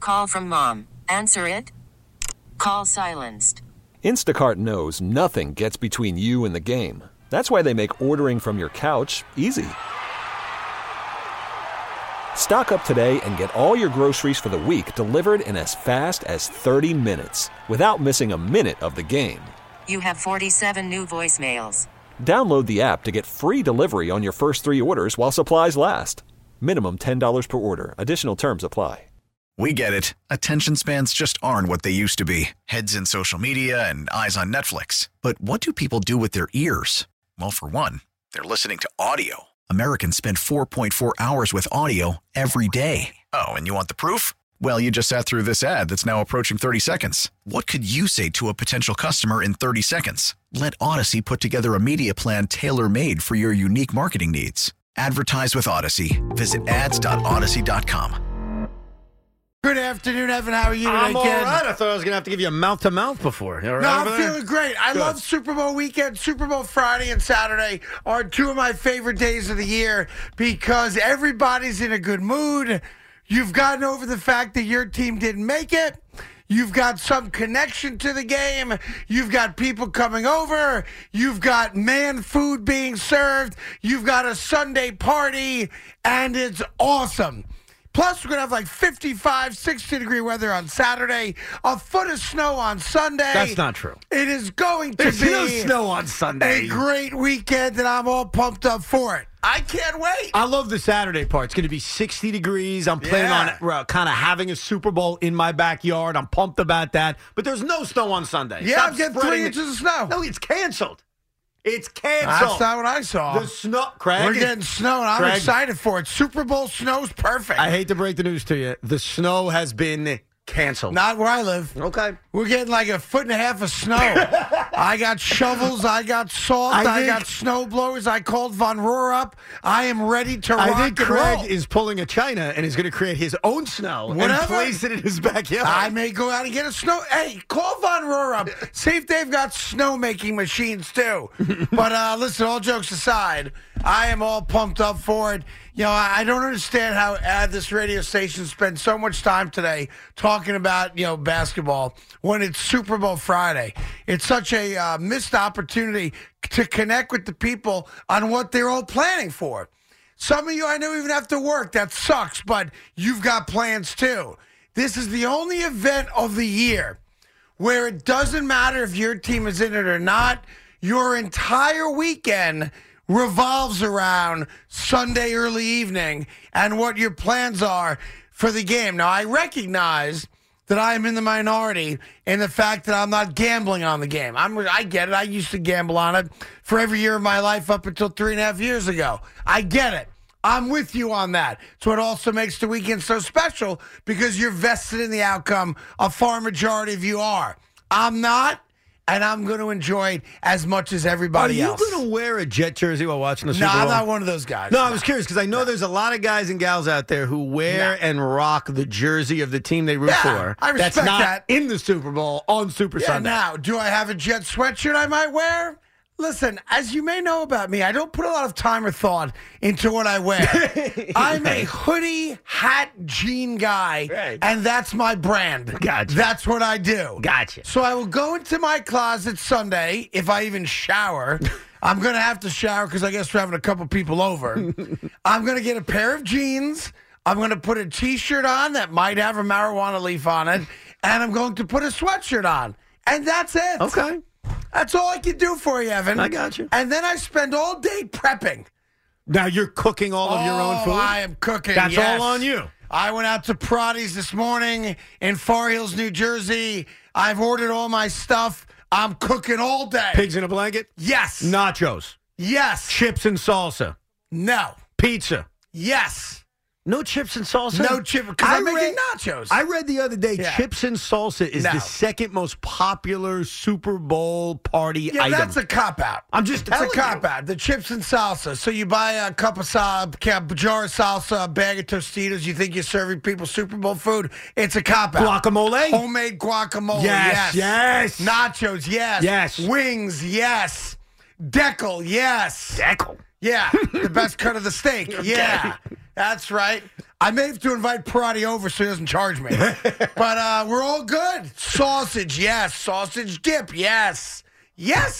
call from mom. Answer it. Call silenced. Instacart knows nothing gets between you and the game. That's why they make ordering from your couch easy. Stock up today and get all your groceries for the week delivered in as fast as 30 minutes without missing a minute of the game. You have 47 new voicemails. Download the app to get free delivery on your first 3 orders while supplies last. Minimum $10 per order. Additional terms apply. We get it. Attention spans just aren't what they used to be. Heads in social media and eyes on Netflix. But what do people do with their ears? Well, for one, they're listening to audio. Americans spend 4.4 hours with audio every day. Oh, and you want the proof? Well, you just sat through this ad that's now approaching 30 seconds. What could you say to a potential customer in 30 seconds? Let Odyssey put together a media plan tailor-made for your unique marketing needs. Advertise with Odyssey. Visit ads.odyssey.com. Good afternoon, Evan. How are you today, I'm all kid? right. I thought I was going to have to give you a mouth-to-mouth before. You all right No, over I'm there? feeling great. I Good. love Super Bowl weekend. Super Bowl Friday and Saturday are two of my favorite days of the year because everybody's in a good mood. You've gotten over the fact that your team didn't make it. You've got some connection to the game. You've got people coming over. You've got man food being served. You've got a Sunday party, and it's awesome. Plus, we're going to have like 55, 60-degree weather on Saturday, a foot of snow on Sunday. That's not true. It is going to There's be no snow on Sunday. a great weekend, and I'm all pumped up for it. I can't wait. I love the Saturday part. It's going to be 60 degrees. I'm planning on kind of having a Super Bowl in my backyard. I'm pumped about that. But there's no snow on Sunday. Yeah, Stop I'm getting spreading 3 inches of snow. No, it's canceled. It's canceled. That's not what I saw. The snow, Craig. We're getting snow, and I'm Craig, excited for it. Super Bowl snow's perfect. I hate to break the news to you. The snow has been canceled. Not where I live. Okay. We're getting like a foot and a half of snow. I got shovels. I got salt. I got snow blowers. I called Von Rohr up. I am ready to rock I think and Craig roll. is pulling a China and is going to create his own snow and Whatever. place it in his backyard. I may go out and get a snow. Hey, call Von Rohr up. See if they've got snow-making machines, too. But listen, all jokes aside, I am all pumped up for it. You know, I don't understand how this radio station spends so much time today talking about, basketball when it's Super Bowl Friday. It's such a missed opportunity to connect with the people on what they're all planning for. Some of you I know even have to work. That sucks, but you've got plans too. This is the only event of the year where it doesn't matter if your team is in it or not. Your entire weekend revolves around Sunday early evening and what your plans are for the game. Now, I recognize that I am in the minority in the fact that I'm not gambling on the game. I get it. I used to gamble on it for every year of my life up until 3.5 years ago. I get it. I'm with you on that. So it also makes the weekend so special because you're vested in the outcome. A far majority of you are. I'm not. And I'm going to enjoy it as much as everybody else. Are you going to wear a Jet jersey while watching the Super No, Bowl? I'm not one of those guys. No, I was curious because I know there's a lot of guys and gals out there who wear and rock the jersey of the team they root for. I respect That's not that. in the Super Bowl on Super Sunday. Now, do I have a Jet sweatshirt I might wear? Listen, as you may know about me, I don't put a lot of time or thought into what I wear. I'm a hoodie, hat, jean guy, Right. and that's my brand. Gotcha. That's what I do. Gotcha. So I will go into my closet Sunday, if I even shower. I'm going to have to shower because I guess we're having a couple people over. I'm going to get a pair of jeans. I'm going to put a T-shirt on that might have a marijuana leaf on it, and I'm going to put a sweatshirt on. And that's it. Okay. That's all I can do for you, Evan. I got you. And then I spend all day prepping. Now you're cooking all of your own food? I am cooking. That's yes. all on you. I went out to Pradi's this morning in Far Hills, New Jersey. I've ordered all my stuff. I'm cooking all day. Pigs in a blanket? Yes. Nachos. Yes. Chips and salsa. No. Pizza. Yes. No chips and salsa? No chip, because I'm making nachos. I read the other day Yeah. chips and salsa is No. the second most popular Super Bowl party Yeah, item. that's a cop-out. I'm just It's a telling you. cop-out. The chips and salsa. So you buy a cup of jar of salsa, a bag of Tostitos. You think you're serving people Super Bowl food. It's a cop-out. Guacamole? Homemade guacamole. Yes, yes. Nachos, yes. Yes. Wings, yes. Deckle, yes. Deckle. Yeah, the best cut of the steak. Yeah, that's right. I may have to invite Parati over so he doesn't charge me. But we're all good. Sausage, yes. Sausage dip, yes. Yes.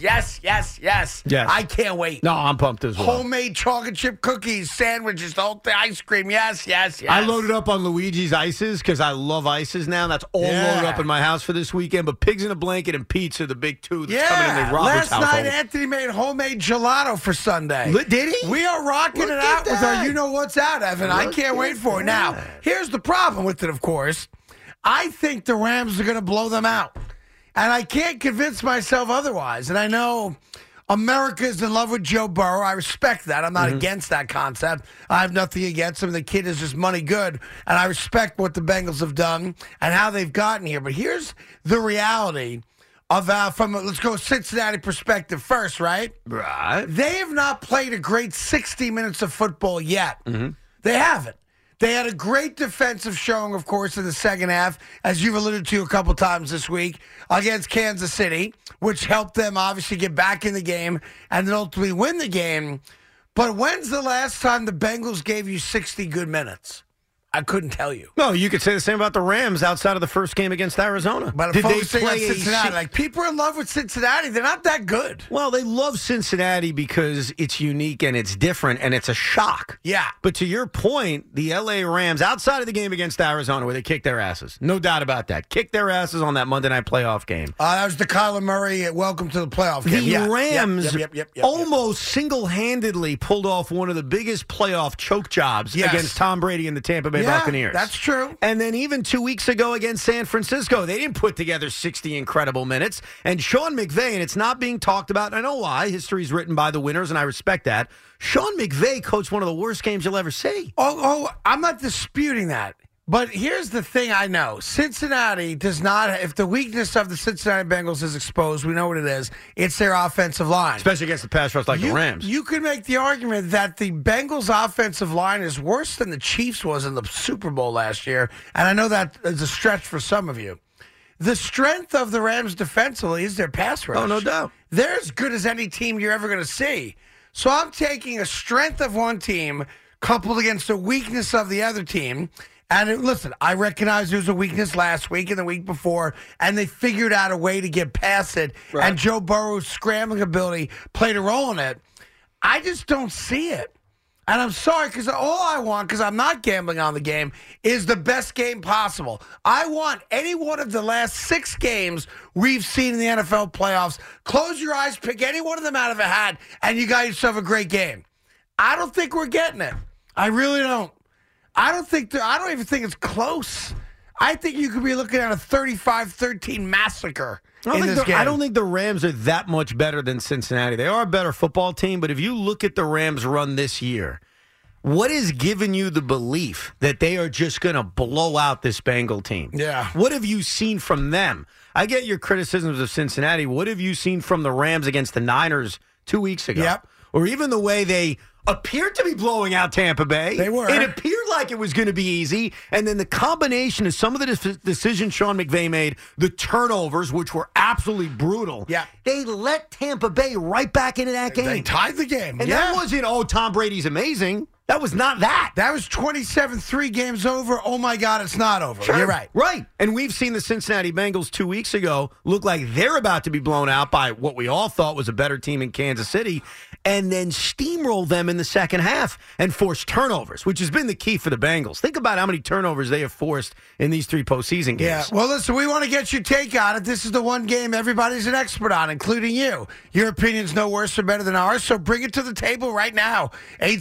I can't wait. No, I'm pumped as well. Homemade chocolate chip cookies, sandwiches, the whole thing, ice cream, yes. I loaded up on Luigi's Ices because I love ices now. That's all loaded up in my house for this weekend. But Pigs in a Blanket and pizza, the big two that's coming in the Roberts last household. night Anthony made homemade gelato for Sunday. Did he? We are rocking Look it at out with that. our You Know What's Out, Evan. I can't wait for it. Now, here's the problem with it, of course. I think the Rams are going to blow them out. And I can't convince myself otherwise. And I know America's in love with Joe Burrow. I respect that. I'm not against that concept. I have nothing against him. The kid is just money good. And I respect what the Bengals have done and how they've gotten here. But here's the reality of let's go Cincinnati perspective first, right? Right. They have not played a great 60 minutes of football yet. They haven't. They had a great defensive showing, of course, in the second half, as you've alluded to a couple times this week, against Kansas City, which helped them obviously get back in the game and then ultimately win the game. But when's the last time the Bengals gave you 60 good minutes? I couldn't tell you. No, you could say the same about the Rams outside of the first game against Arizona. But did they focusing on play Cincinnati? Like, people are in love with Cincinnati. They're not that good. Well, they love Cincinnati because it's unique and it's different and it's a shock. Yeah. But to your point, the L.A. Rams, outside of the game against Arizona where they kicked their asses, no doubt about that, kicked their asses on that Monday night playoff game. That was the Kyler Murray welcome to the playoff game. The Rams Yep. almost single-handedly pulled off one of the biggest playoff choke jobs against Tom Brady and the Tampa Bay Buccaneers. That's true. And then even 2 weeks ago against San Francisco, they didn't put together 60 incredible minutes. And Sean McVay, and it's not being talked about, and I know why, history's written by the winners, and I respect that. Sean McVay coached one of the worst games you'll ever see. Oh, I'm not disputing that. But here's the thing I know. Cincinnati does not, if the weakness of the Cincinnati Bengals is exposed, we know what it is. It's their offensive line. Especially against the pass rush like the Rams. You could make the argument that the Bengals offensive line is worse than the Chiefs was in the Super Bowl last year. And I know that is a stretch for some of you. The strength of the Rams defensively is their pass rush. Oh, no doubt. They're as good as any team you're ever going to see. So I'm taking a strength of one team coupled against the weakness of the other team. And listen, I recognize there was a weakness last week and the week before, and they figured out a way to get past it. Right. And Joe Burrow's scrambling ability played a role in it. I just don't see it. And I'm sorry, because all I want, because I'm not gambling on the game, is the best game possible. I want any one of the last 6 games we've seen in the NFL playoffs. Close your eyes, pick any one of them out of a hat, and you got yourself a great game. I don't think we're getting it. I really don't. I don't even think it's close. I think you could be looking at a 35-13 massacre in this game. I don't think the Rams are that much better than Cincinnati. They are a better football team, but if you look at the Rams' run this year, what has given you the belief that they are just going to blow out this Bengal team? Yeah. What have you seen from them? I get your criticisms of Cincinnati. What have you seen from the Rams against the Niners 2 weeks ago? Yep. Or even the way they appeared to be blowing out Tampa Bay. They were. It appeared like it was going to be easy. And then the combination of some of the decisions Sean McVay made, the turnovers, which were absolutely brutal. Yeah. They let Tampa Bay right back into that game. They tied the game. And that wasn't, Tom Brady's amazing. That was not that. That was 27-3 games over. Oh, my God, it's not over. Sure. You're right. Right. And we've seen the Cincinnati Bengals 2 weeks ago look like they're about to be blown out by what we all thought was a better team in Kansas City, and then steamroll them in the second half and force turnovers, which has been the key for the Bengals. Think about how many turnovers they have forced in these 3 postseason games. Yeah, well, listen, we want to get your take on it. This is the one game everybody's an expert on, including you. Your opinion's no worse or better than ours, so bring it to the table right now.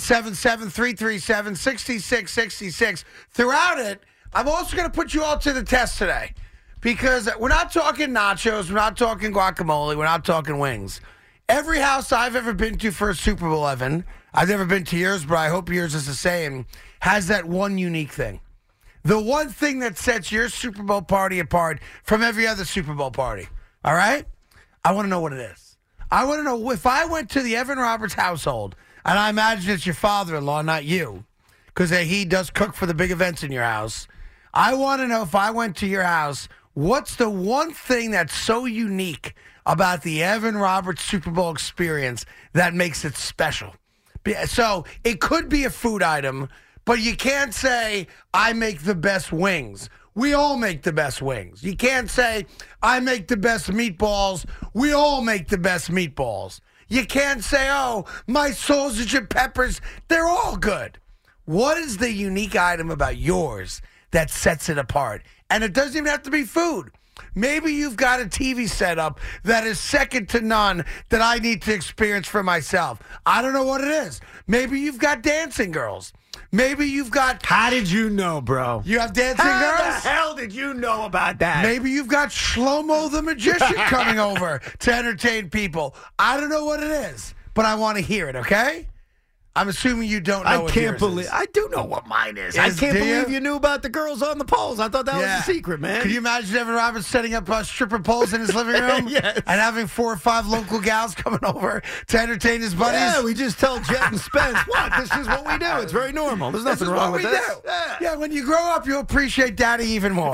877-337-6666. Throughout it, I'm also going to put you all to the test today because we're not talking nachos, we're not talking guacamole, we're not talking wings. Every house I've ever been to for a Super Bowl, Evan, I've never been to yours, but I hope yours is the same, has that one unique thing. The one thing that sets your Super Bowl party apart from every other Super Bowl party. All right? I want to know what it is. I want to know if I went to the Evan Roberts household, and I imagine it's your father-in-law, not you, because he does cook for the big events in your house. I want to know if I went to your house, what's the one thing that's so unique about the Evan Roberts Super Bowl experience that makes it special? So it could be a food item, But you can't say, I make the best wings. We all make the best wings. You can't say, I make the best meatballs. We all make the best meatballs. You can't say, oh, my sausage and peppers, they're all good. What is the unique item about yours that sets it apart? And it doesn't even have to be food. Maybe you've got a TV setup that is second to none that I need to experience for myself. I don't know what it is. Maybe you've got dancing girls. Maybe you've got... How did you know, bro? You have dancing girls? How the hell did you know about that? Maybe you've got Shlomo the Magician coming over to entertain people. I don't know what it is, but I want to hear it, okay? I'm assuming you don't know what yours is. I do know what mine is. I can't believe you knew about the girls on the poles. I thought that was a secret, man. Could you imagine Evan Roberts setting up stripper poles in his living room? Yes. And having 4 or 5 local gals coming over to entertain his buddies? Yeah, we just tell Jet and Spence, what? This is what we do. It's very normal. There's nothing wrong with this. Yeah, when you grow up, you'll appreciate Daddy even more.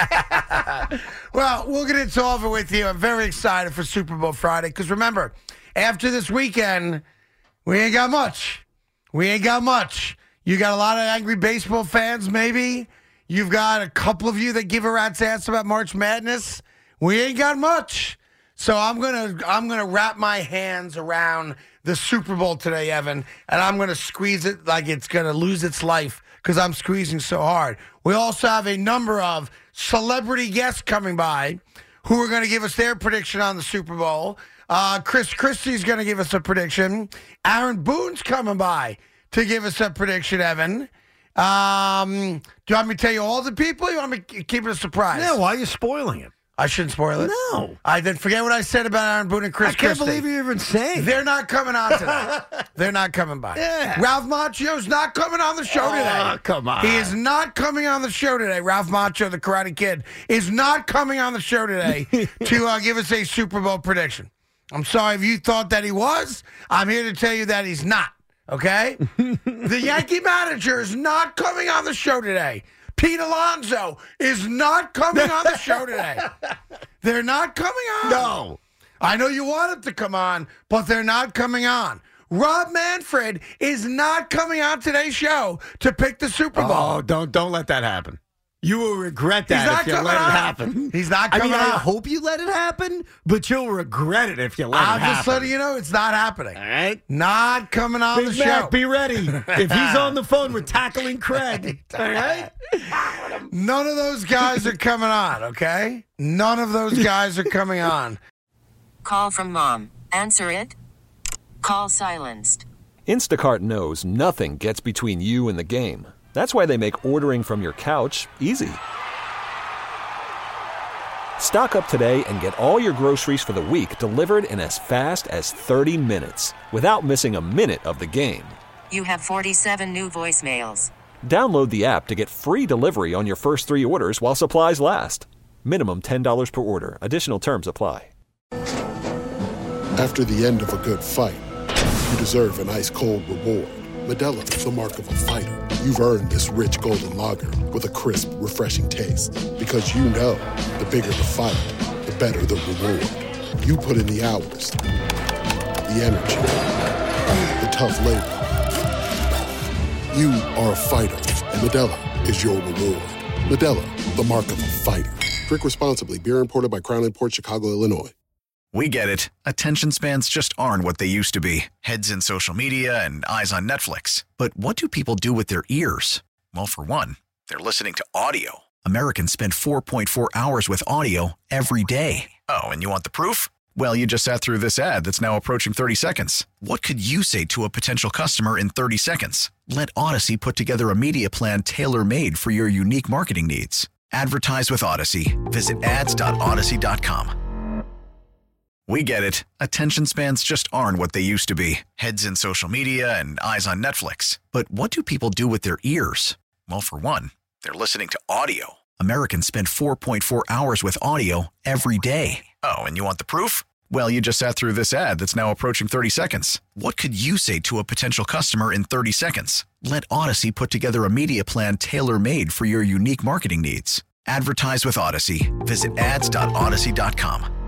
Well, we'll get into all of it with you. I'm very excited for Super Bowl Friday because remember, after this weekend, we ain't got much. We ain't got much. You got a lot of angry baseball fans, maybe. You've got a couple of you that give a rat's ass about March Madness. We ain't got much. So I'm gonna wrap my hands around the Super Bowl today, Evan, and I'm gonna squeeze it like it's gonna lose its life because I'm squeezing so hard. We also have a number of celebrity guests coming by who are going to give us their prediction on the Super Bowl. Chris Christie's going to give us a prediction. Aaron Boone's coming by to give us a prediction, Evan. Do you want me to tell you all the people? Or you want me to keep it a surprise? Yeah, why are you spoiling it? I shouldn't spoil it. No. I then forget what I said about Aaron Boone and Chris Christie. I can't believe you're even saying. They're not coming on today. They're not coming by. Yeah. Ralph Macchio's not coming on the show today. Oh, come on. He is not coming on the show today. Ralph Macchio, the Karate Kid, is not coming on the show today to give us a Super Bowl prediction. I'm sorry if you thought that he was. I'm here to tell you that he's not. Okay? The Yankee manager is not coming on the show today. Pete Alonso is not coming on the show today. They're not coming on. No. I know you want him to come on, but they're not coming on. Rob Manfred is not coming on today's show to pick the Super Bowl. Oh, don't let that happen. You will regret that if you let it happen. He's not coming on. I hope you let it happen, but you'll regret it if you let it happen. I'm just letting you know it's not happening. All right? Not coming on the Big Mac, show. be ready. If he's on the phone, we're tackling Craig. All right? None of those guys are coming on, okay? None of those guys are coming on. Call from mom. Answer it. Call silenced. Instacart knows nothing gets between you and the game. That's why they make ordering from your couch easy. Stock up today and get all your groceries for the week delivered in as fast as 30 minutes without missing a minute of the game. You have 47 new voicemails. Download the app to get free delivery on your first 3 orders while supplies last. Minimum $10 per order. Additional terms apply. After the end of a good fight, you deserve an ice-cold reward. Modelo is the mark of a fighter. You've earned this rich golden lager with a crisp, refreshing taste. Because you know, the bigger the fight, the better the reward. You put in the hours, the energy, the tough labor. You are a fighter, and Modelo is your reward. Modelo, the mark of a fighter. Drink responsibly. Beer imported by Crown Imports, Chicago, Illinois. We get it. Attention spans just aren't what they used to be. Heads in social media and eyes on Netflix. But what do people do with their ears? Well, for one, they're listening to audio. Americans spend 4.4 hours with audio every day. Oh, and you want the proof? Well, you just sat through this ad that's now approaching 30 seconds. What could you say to a potential customer in 30 seconds? Let Odyssey put together a media plan tailor-made for your unique marketing needs. Advertise with Odyssey. Visit ads.odyssey.com. We get it. Attention spans just aren't what they used to be. Heads in social media and eyes on Netflix. But what do people do with their ears? Well, for one, they're listening to audio. Americans spend 4.4 hours with audio every day. Oh, and you want the proof? Well, you just sat through this ad that's now approaching 30 seconds. What could you say to a potential customer in 30 seconds? Let Odyssey put together a media plan tailor-made for your unique marketing needs. Advertise with Odyssey. Visit ads.odyssey.com.